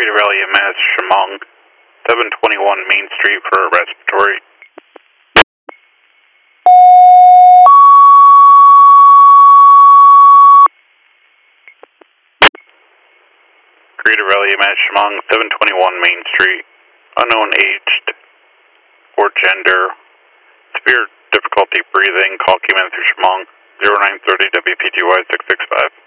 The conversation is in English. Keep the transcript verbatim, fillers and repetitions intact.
Creative Valley M S, Shamong, seven twenty-one Main Street for a respiratory. Creative Valley M S, Shamong, seven twenty-one Main Street, unknown aged or gender, severe difficulty breathing, call came in through Shamong, zero nine thirty W P G Y six six five.